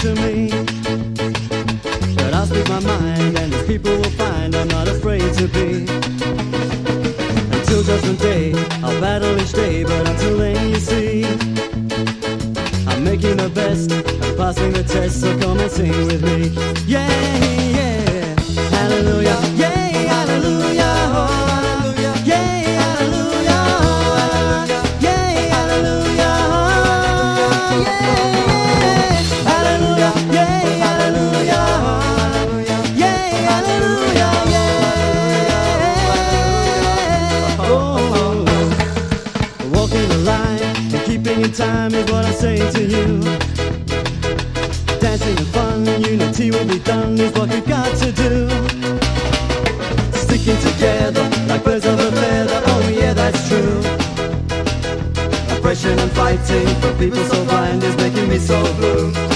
to me. But I'll speak my mind, and as people will find, I'm not afraid to be. Until Judgment Day, I'll battle each day, but until then, you see, I'm making the best of passing the test, so come and sing with me. Yeah, yeah, hallelujah, yeah, hallelujah, oh, hallelujah, yeah, hallelujah, oh, hallelujah, yeah, hallelujah, oh, yeah, hallelujah, yeah, hallelujah, oh, hallelujah, yeah, hallelujah, yeah, oh, walking the line and keeping in time is what I say to you. Dancing and fun, unity will be done is what we've got to do. Sticking together like birds of a feather, oh yeah, that's true. Oppression and fighting for people so blind is making me so blue.